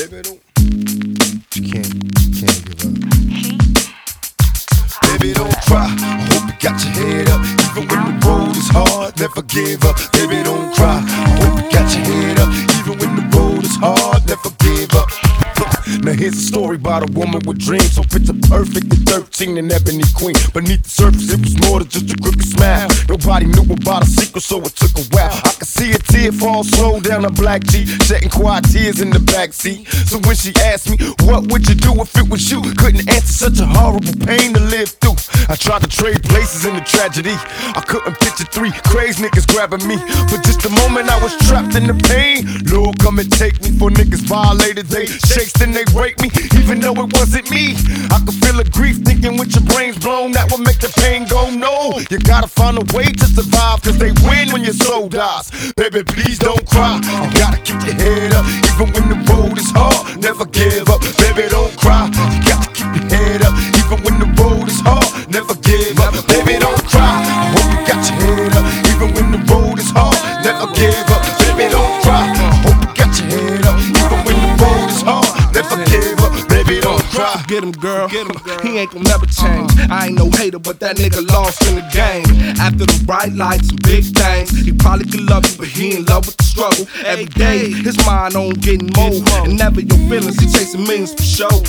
Baby, don't. You can't give up. Baby, don't cry. I hope you got your head up. Even when the road is hard, never give up. Baby, don't cry. I hope you got your head up. Even when the road is hard, never give up. Now here's a story about a woman with dreams. So picture perfect at 13, an ebony queen. Beneath the surface, it was more than just a crooked smile. Nobody knew about her secret, so it took a while. I could see a tear fall slow down her black cheek, shedding quiet tears in the backseat. So when she asked me, what would you do if it was you? Couldn't answer, such a horrible pain to live through. I tried to trade places in the tragedy. I couldn't picture three crazy niggas grabbing me. For just a moment I was trapped in the pain. Lord, come and take me. For niggas violated, they chased and they raped me, even though it wasn't me. I could feel the grief thinking with your brains blown, that would make the pain go no. You gotta find a way to survive, cause they win when your soul dies. Baby, please don't cry. You gotta keep your head up, even when the road is hard. Never give up. Baby, don't cry. You gotta keep your head up, even when the road is hard. Never give up. Baby, don't cry. I hope you got your head up, even when the road is hard. Never give up. Baby, don't cry. I hope you got your head up, even when the road is hard. Never give up. Baby, don't cry. Get him, girl. He ain't gon' never change. I ain't no hater, but that nigga lost in the game. After the bright lights and big things, he probably could love you, but he in love with the struggle. Every day, his mind on getting more. And never your feelings, he chasing millions for show.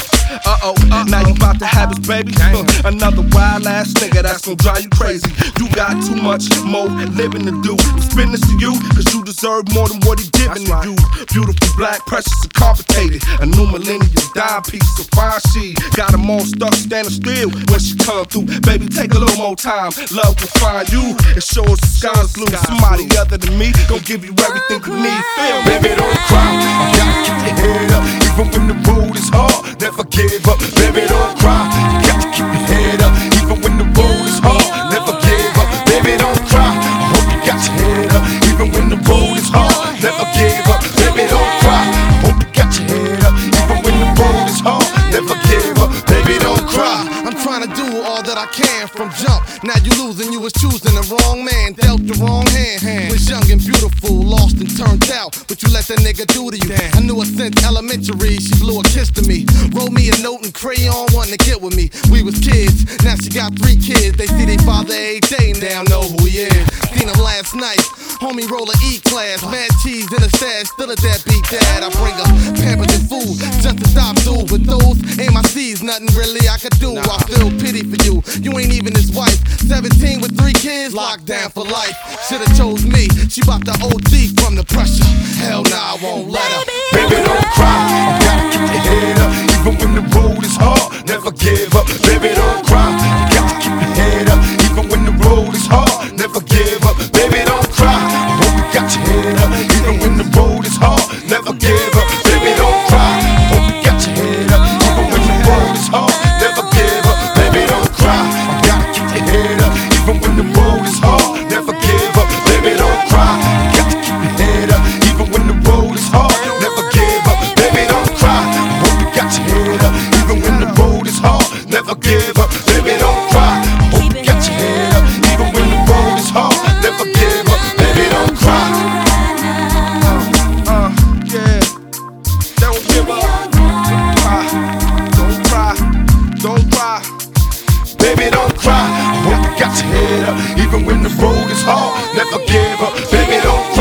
Now you about to have his baby. Another wild ass nigga that's gon' drive you crazy. You got too much more living to do. I'm spin this to you, cause you deserve more than what he giving to you. Beautiful, black, precious, and complicated. A new millennium dime piece of fine she got them all stuck standing still when she come through. Baby, take a little more time. Love will find you and show us the sky's blue. Somebody other than me gon' give you everything you need. Feel me? Baby, don't cry. You gotta keep your head up, even when the road is hard. Never give up. Baby, don't cry. You gotta keep your head up, even when the road is hard. Never give up. Baby, don't cry. I hope you got your head up, even when the road is hard. Never give up. Baby, don't cry. I hope you got your head up, even when the road is hard. Never give up. Baby, don't cry. I'm trying to do all that I can from jump. Now you losing, you was choosing the wrong man, dealt the wrong hand. Was young and beautiful, lost and turned out. What you let that nigga do to you? I knew her since elementary, she blew a kiss to me. Wrote me a note in crayon, wanting to get with me. We was kids, now she got 3 kids. They see their father every day, now know who he is. Seen him last night, homie roll a E-class. Mad cheese in the stash, still a deadbeat dad. I bring her pampers and food, just to stop through. But those ain't my C's, nothing really I could do. I feel pity for you, you ain't even his wife. 17 with 3 kids, locked down for life. Should've chose me, she bout to OD from the pressure. Hell nah, I won't let her. Baby, don't cry. You gotta keep your head up, even when the road is hard. Never give up. Baby, don't cry. You gotta keep your head up, even when the road is hard. Never give up. Baby, don't cry. I hope you got your head up, even when the road is hard. Never give up. Baby, don't cry. I hope you got your head up, even when the road is hard. Never give up. Baby, don't cry. You gotta keep your head up, even when the road is hard. Never give up. Baby, don't cry. You gotta keep your head up, even when the road is hard. Never give up. Baby, don't cry. I hope you got your head up, even when the road is hard. Never give up. Baby, don't cry. I hope you got your head up, even when the road is hard. Never give up. Baby, don't cry. Yeah. Don't give up. Don't cry. Don't cry. Baby, don't cry. I hope you got your head up, even when the road is hard. Never give up. Baby, don't cry.